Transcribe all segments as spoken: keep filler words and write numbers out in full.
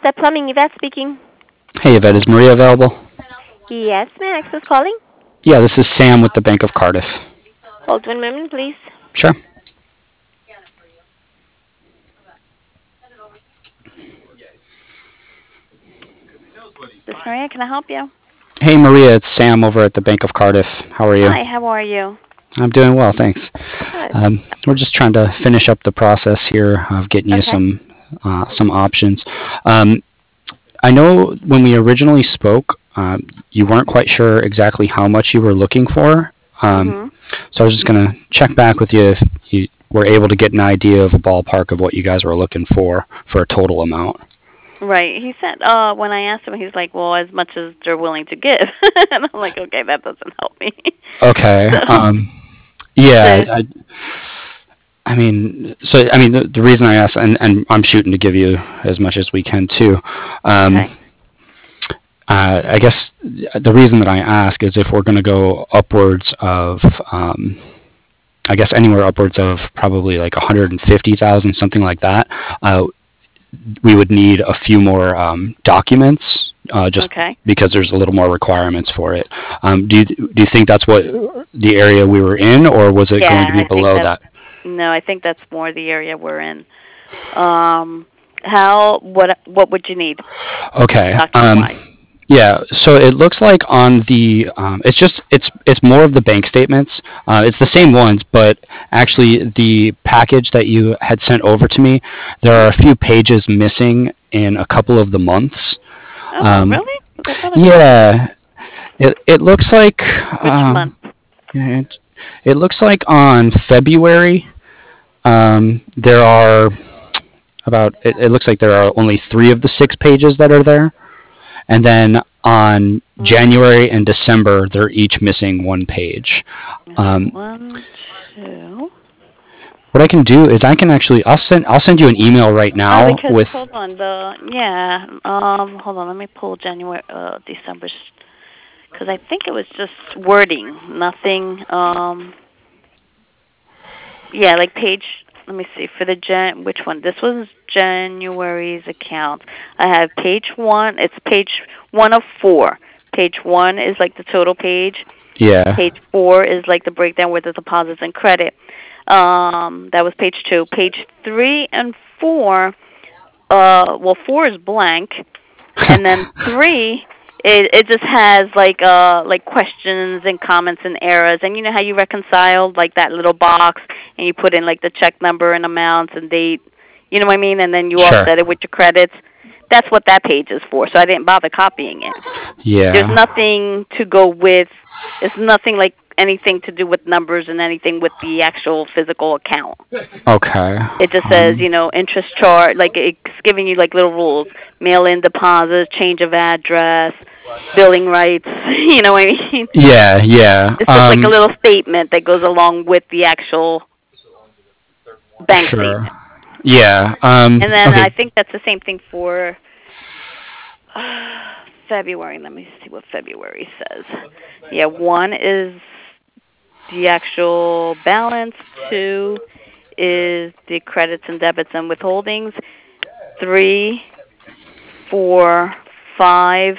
Step Plumbing, Yvette speaking. Hey, Yvette, is Maria available? Yes, may I ask who's calling? Yeah, this is Sam with the Bank of Cardiff. Hold one moment, please. Sure. This is Maria. Can I help you? Hey, Maria, it's Sam over at the Bank of Cardiff. How are you? Hi, how are you? I'm doing well, thanks. Good. Um, we're just trying to finish up the process here of getting you Okay. some uh, some options. Um, I know when we originally spoke, um, you weren't quite sure exactly how much you were looking for. Um, Mhm. so I was just going to check back with you if you were able to get an idea of a ballpark of what you guys were looking for for a total amount. Right. He said, uh, when I asked him, he's like, well, as much as they're willing to give. And I'm like, okay, that doesn't help me. Okay. So, Um, yeah, so I, I mean, so I mean, the, the reason I asked, and, and I'm shooting to give you as much as we can too. Um, okay. uh, I guess the reason that I ask is if we're going to go upwards of, um, I guess anywhere upwards of probably like one hundred fifty thousand, something like that. Uh, we would need a few more um, documents, uh, just Okay. because there's a little more requirements for it. Um, do you do you think that's what the area we were in, or was it going to Yeah, be I think below that's, that? no, I think that's more the area we're in. Um, how, what, what would you need, Okay. Um, document-wise? yeah. So it looks like on the um, it's just it's it's more of the bank statements. Uh, it's the same Okay. ones, but actually the package that you had sent over to me, there are Mhm. a few pages missing in a couple of the months. Oh, Um, really? I thought I saw that. yeah. It it looks like Which month? um, it, it looks like on February um, there are about it, it looks like there are only three of the six pages that are there, and then on Mm. January and December they're each missing one page. Okay, Um, one, two. what I can do is I can actually I'll send I'll send you an email right Oh, now because with hold on, the yeah. Um, hold on. Let me pull January, uh, December, because I think it was just wording, nothing. Um, yeah, like page. Let me see for the Jan. Which one? This was January's account. I have page one. It's page one of four. Page one is like the total page. yeah. Page four is like the breakdown with the deposits and credit. Um, that was page two. Page three and four. Uh, well, four is blank, and then three, it it just has like uh like questions and comments and errors. And you know how you reconciled like that little box, and you put in like the check number and amounts and date. You know what I mean? And then you Sure. offset it with your credits. That's what that page is for. So I didn't bother copying it. There's Yeah. nothing to go with. It's nothing like anything to do with numbers and anything with the actual physical account. Okay. It just says, Um, you know, interest charge, like it's giving you like little rules, mail-in deposits, change of address, billing rights. You know what I mean? yeah, yeah. It's just like a Um, little statement that goes along with the actual bank sure. statement. Yeah. Um, And then okay. I think that's the same thing for uh, February. Let me see what February says. Yeah, one is the actual balance. Two is the credits and debits and withholdings. Three, four, five,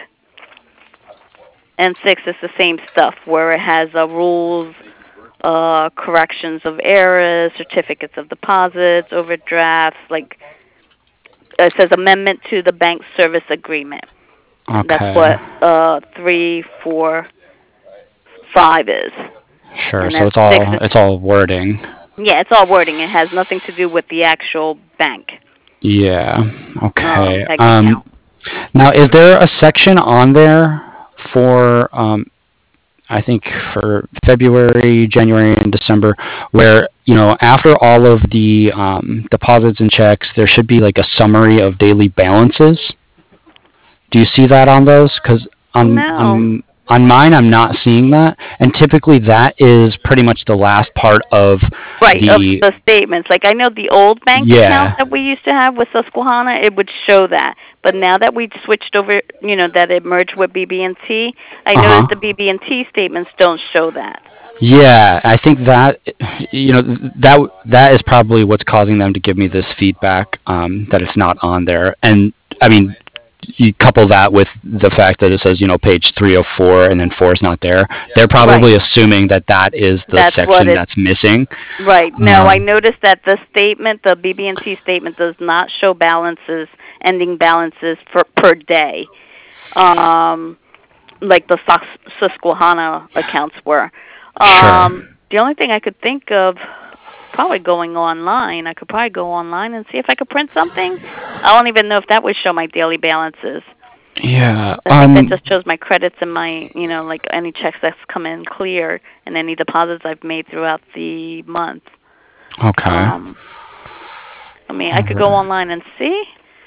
and six is the same stuff where it has uh, rules, uh, corrections of errors, certificates of deposits, overdrafts. Like it says, amendment to the bank service agreement. That's Okay. what uh, three, four, five is, Sure. and So then it's six all is, it's all wording. yeah, it's all wording. It has nothing to do with the actual bank Yeah. um, Okay. bank Um, account. now, is there a section on there for um, I think for February, January, and December, where you know after all of the um, deposits and checks, there should be like a summary of daily balances. Do you see that on those? Because on No. on on mine, I'm not seeing that, and typically that is pretty much the last part of Right, of the the statements. Like I know the old bank account yeah. that we used to have with Susquehanna, it would show that. But now that we switched over, you know, that it merged with B B and T, I Uh noticed the huh. B B and T statements don't show that. Yeah, I think that you know that that is probably what's causing them to give me this feedback um, that it's not on there. And I mean, you couple that with the fact that it says, you know, page three oh four and then four is not there, they're Right. probably assuming that that is the That's what section it. that's missing. Right. No, I Um, noticed that the statement, the B B and T statement, does not show balances, ending balances for per day, um, like the Sus- Susquehanna accounts were. sure. Um, the only thing I could think of, probably going online. I could probably go online and see if I could print something. I don't even know if that would show my daily balances. Yeah. I think that Um, just shows my credits and my, you know, like any checks that's come in clear and any deposits I've made throughout the month. okay. Um, I mean, I could go online and see.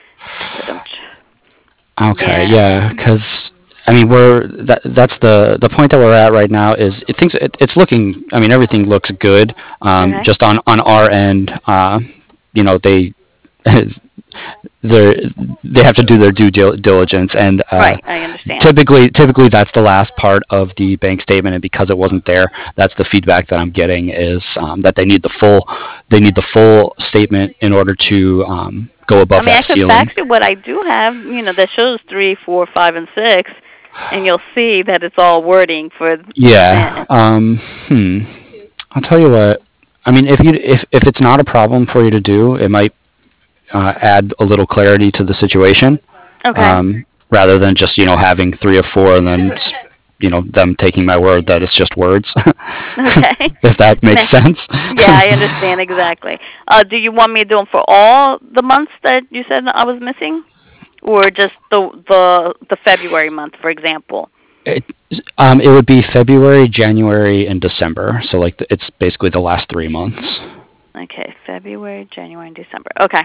Okay, Yeah. yeah, because I mean, we're that that's the the point that we're at right now is it thinks it, it's looking. I mean, everything looks good. Um, Okay. just on on our end, uh, you know, they they they have to do their due dil- diligence, and uh, Right. I understand. typically typically that's the last part of the bank statement, and because it wasn't there, that's the feedback that I'm getting is um, that they need the full they need the full statement in order to um, go I above mean, that I could ceiling. fax you what I do have, you know, that shows three, four, five, and six, and you'll see that it's all wording for. Yeah. Uh, Um, hmm. I'll tell you what. I mean, if you if if it's not a problem for you to do, it might uh, add a little clarity to the situation, okay. um, rather than just you know having three or four and then you know them taking my word that it's just words. Okay. If that makes Nah. sense. Yeah, I understand exactly. Uh, do you want me to do them for all the months that you said I was missing, or just the the the February month, for example? It, um, it would be February, January, and December. So like the, it's basically the last three months. Okay, February, January, and December. Okay,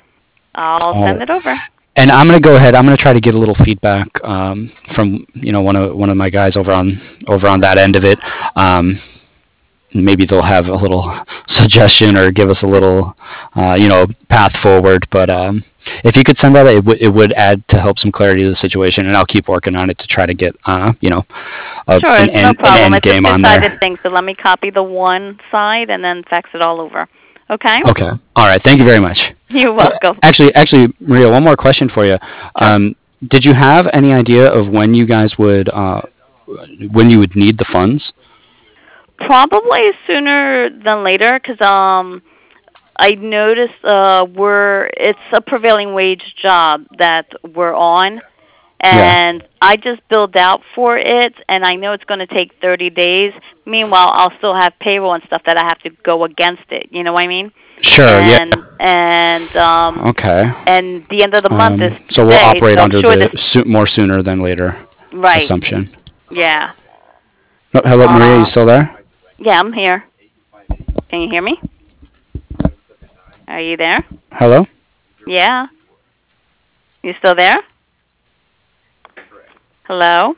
I'll Oh, send it over. and I'm gonna go ahead. I'm gonna try to get a little feedback um, from you know one of one of my guys over on over on that end of it. Um, maybe they'll have a little suggestion or give us a little uh, you know path forward. But um, if you could send that, it, w- it would add to help some clarity to the situation, and I'll keep working on it to try to get uh, you know a, Sure, an no end an problem. end It's a game on two-sided there. thing, so let me copy the one side and then fax it all over. Okay? Okay. All right. Thank you very much. You're Uh, welcome. Actually, actually, Maria, one more question for you. Sure. Um, did you have any idea of when you guys would uh, when you would need the funds? Probably sooner than later, because um, I noticed uh, we're it's a prevailing wage job that we're on, Yeah. and I just billed out for it, and I know it's going to take thirty days. Meanwhile, I'll still have payroll and stuff that I have to go against it. You know what I mean? Sure. Yeah. And and um Okay. and the end of the month is Um, so we'll today, operate so I'm under sure the this. soo- more sooner than later Right. assumption. Yeah. Oh, hello, Maria. You Um. still there? Yeah, I'm here. Can you hear me? Are you there? Hello. Yeah. You still there? Hello?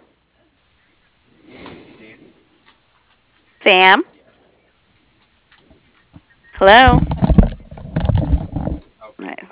Sam? Hello? Right.